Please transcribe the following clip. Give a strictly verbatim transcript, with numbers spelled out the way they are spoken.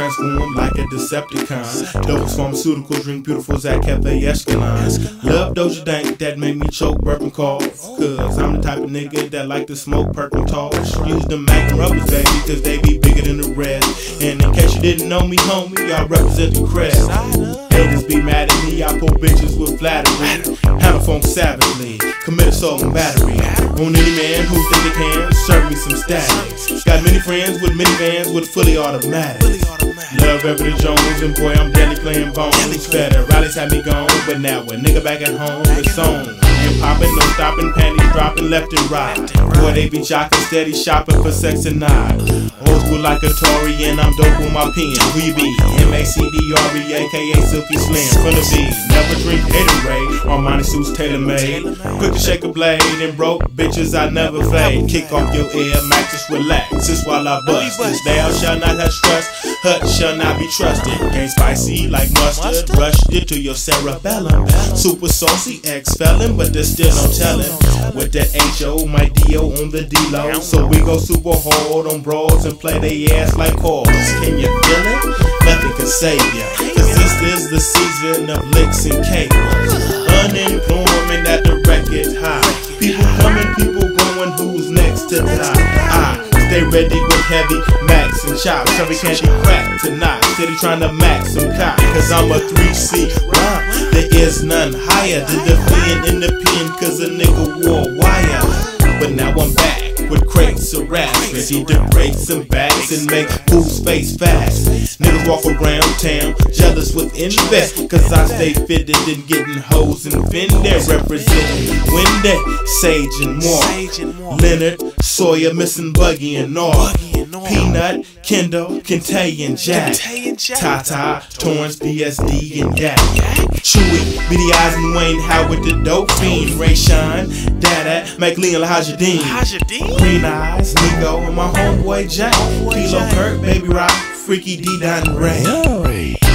transform like a Decepticon. Dopest pharmaceuticals, drink beautiful Zach Cafe Escalon. Love Doja Dank, that make me choke, burp, and cough. Cause I'm the type of nigga that like to smoke, perk, and toss. Use the Magnum rubbers, baby, cause they be bigger than the rest. And in case you didn't know me, homie, I represent the crest. Haters be mad at me, I pull bitches with flattery. Handle phone savagely, commit assault and battery on any man who think they can serve me some static. Got many friends with minivans with fully automatic. Love Everett Jones, and boy, I'm deadly playing bones. Better rallies had me gone, but now a nigga back at home, it's on. And popping, no stopping, panties dropping left and right. Boy, they be jocking, steady shopping for sex and night. Old school like Atari, and I'm dope with my pen. Who you be? M A C D R E, aka Silky Slim. From the V, never drink Haterade. Armani suits tailor made. Quick to shake a blade, and broke bitches I never fade. Kick off your ear, max, just relax. Just while I bust. This thou shall not have trust, hut shall not be trusted. Ain't spicy like mustard, rushed it to your cerebellum. Super saucy ex-felon, but there's still no telling. With that H O, my D O on the D-Lo. So we go super hard on broads and play they ass like whores. Can you feel it? Nothing can save ya. Cause this is the season of licks and cables. Unemployment at the record high. People coming, people going, who's next to die? I stay ready with heavy max and chops. Every candy crack tonight. Steady trying to max some cock. Cause I'm a three C rhyme. There is none higher than the being in the pen. Cause a nigga wore wire. But now I'm back with crates of raps, ready to break some backs and make fools face fast. Niggas walk around town jealous with invest, cause I stay fitted and getting hoes and Fender. Representing Wendy, Sage and more. Leonard, Sawyer, missing Buggy and all. Peanut, Kendall, Kente and Jack. Tata, Torrance, B S D and Gap. Chewy, Beady Eyes and Wayne Howard the dope fiend. Ray Shine, Dada, McLean, Lahajadeen. Green Eyes, Nico, and my homeboy Jack. Kilo Kirk, Baby Rock, Freaky D, Don Ray.